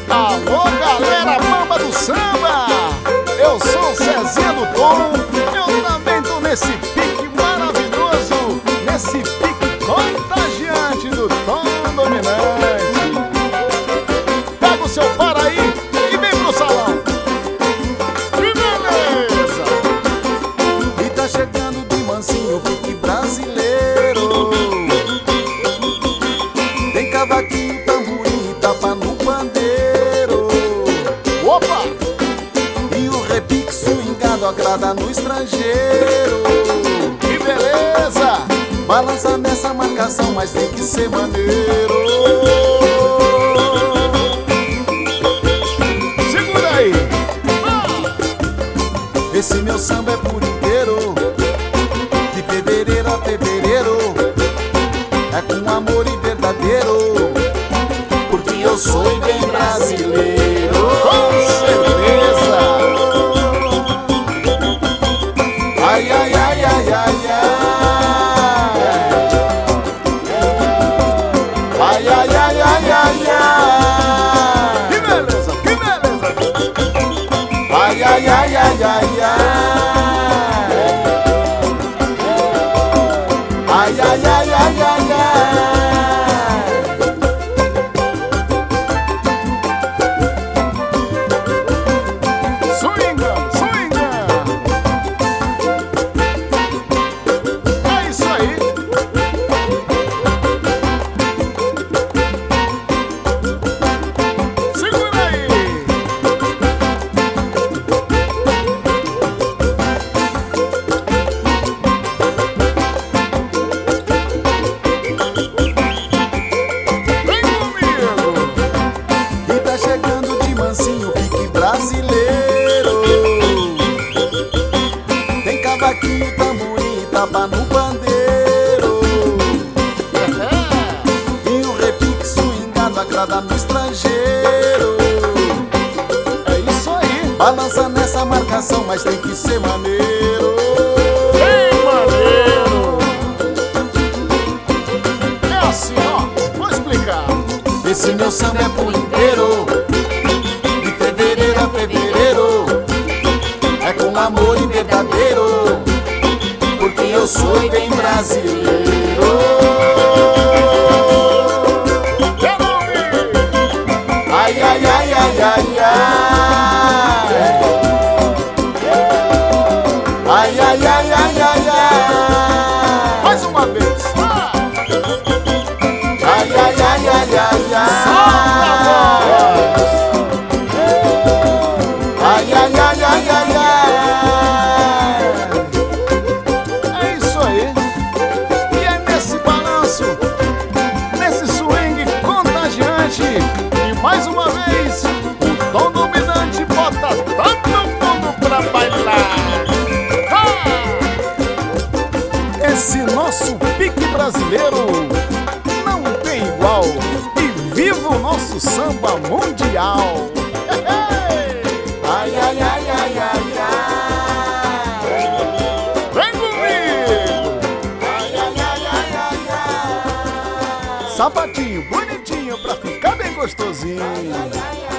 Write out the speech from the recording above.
Alô, galera bamba do samba! Eu sou o Cezinha do Tom. Eu também tô nesse pique maravilhoso, nesse pique contagiante do Tom Dominante. Pega o seu par aí e vem pro salão. Que beleza! E tá chegando de mansinho o pique brasileiro. Tem cavaquinho, tamborim e tapa no pandeiro. Opa! E o repique swingado agrada no estrangeiro. Que beleza! Balança nessa marcação, mas tem que ser maneiro. Segura aí! Esse meu samba é por inteiro, de fevereiro a fevereiro. É com amor e verdadeiro, porque eu sou bem brasileiro. Com certeza! Ai, ai, ai, ai, ai, ai. Ai, ai, ai, ai, ai, ai. Que beleza! Que beleza! Ai, ai, ai, ai, ai, ai. Ai, ai, ai, ai, ai, ai. Swinga! Swinga! É isso aí! Segura aí! Vem comigo! E tá chegando de mansinho o pique brasileiro. Tem cavaquinho, tamborim e tapa no pandeiro. E o repique swingado agrada no estrangeiro. É isso aí! Balança nessa marcação, mas tem que ser maneiro. Bem maneiro! É assim, ó, vou explicar. Esse meu samba é por inteiro, de fevereiro a fevereiro. É com amor e verdadeiro, porque eu sou bem brasileiro. Quero ouvir! Ai, ai, ai, ai, ai, ai. Ai, ai, ai, ai, ai, ai. Mais uma vez! Ah! Ai, ai, ai, ai, ai, ai. Solta a voz! Ai, ai, ai, ai, ai, ai. É isso aí! E é nesse balanço, nesse swing contagiante, e mais uma vez, o Tom Dominante bota todo mundo pra bailar! Ah! Esse nosso pique brasileiro não tem igual, e viva o nosso samba mundial! Ai, ai, ai, ai, ai, ai. Vem comigo! Ai, ai, ai, ai, ai, ai. Sapatinho bonitinho pra ficar bem gostosinho. Ai, ai, ai.